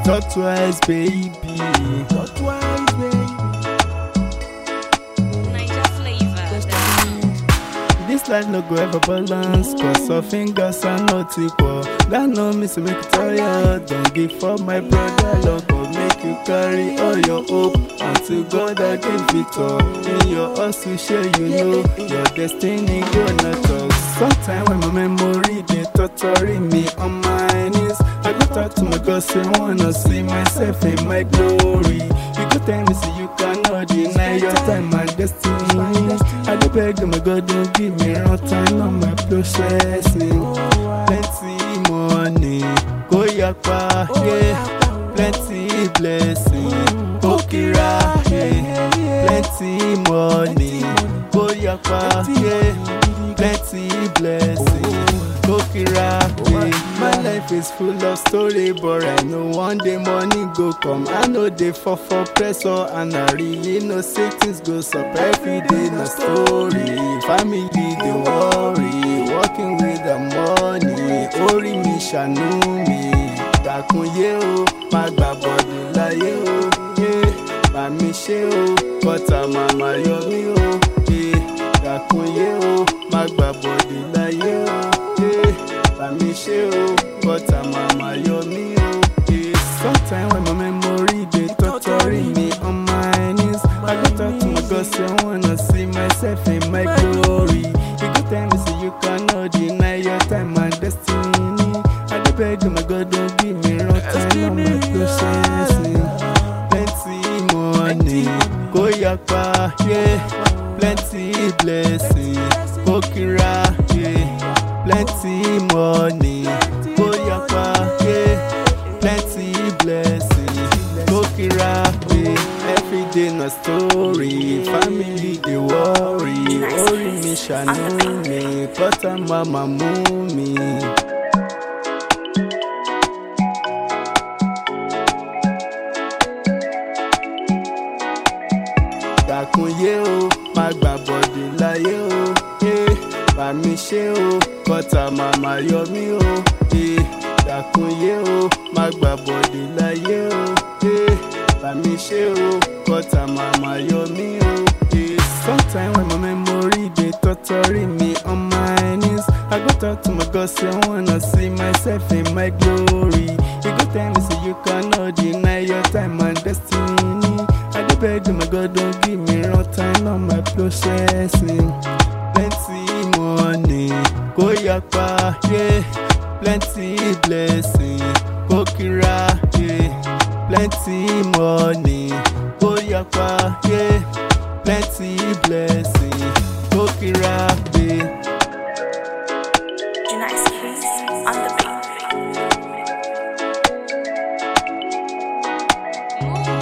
Thought twice, baby. Thought twice, baby. Niger flavor. This life no go ever balance, cause some fingers are not equal. That no me so make you tired. Don't give up, my brother, Lord God make you carry all your hope until God I give it all. In your hustle share, you know your destiny gonna talk. Sometimes when my memory they torturing me on my knees, I go talk to my God, say I wanna see myself in my glory. You go tell me, say you cannot deny your time and destiny. I go beg my God, don't give me wrong time on my processing. Plenty money, go yakpa, yeah. Plenty blessing, go kira, yeah. Plenty money, go yakpa, yeah. Plenty blessing, go kira, yeah. My life is full of story, but I know one day money go come. I know they fall for pressure, and I really know say things go up every day. No story, family they worry, working with the money. Ori mi ṣàánú mi, dákun yé o, má gbà bọ̀dù láyé o, yeah. Bá mi ṣe o, kọ́tà màmá yọ mí o, yeah. Dákun yé o, má gbà bọ̀dù láyé o, yeah. Bá mi ṣe o, kọ́tà màmá yọ mí o, yeah. Sometimes when my memory they torturing me on my knees, I go talk to my God, say I wanna see myself in my glory. You go tell me, say you cannot deny your time and destiny. I go beg my God, don't give me wrong time on my processing. Plenty money, go yakpa, yeah. Plenty blessing, go kira, yeah. Plenty money, go yakpa, yeah. Plenty blessing, go kira, yeah. Every day no story, family they worry. Ori mi ṣàánú mi, kọ́tà mama mú mi. Dákun yé o, má gbà bọ̀dù láyé o, yeah. Bá mi ṣe o, kọ́tà màmá yọ mí o, yeah. Dákun yé o, má gbà bọ̀dù láyé o, yeah. Bá mi ṣe o, kọ́tà màmá yọ mí o, yeah. Sometimes when my memory they torturing me on my knees, I go talk to my God, say I wanna see myself in my glory. You go tell me, say you cannot deny your time and destiny. I go beg my God, don't give me wrong time on my processing. Plenty money, go yakpa, yeah. Plenty blessing, go kira, yeah. Plenty money, go yakpa, yeah. Plenty blessing, go kira, yeah. Nice keys on the beat.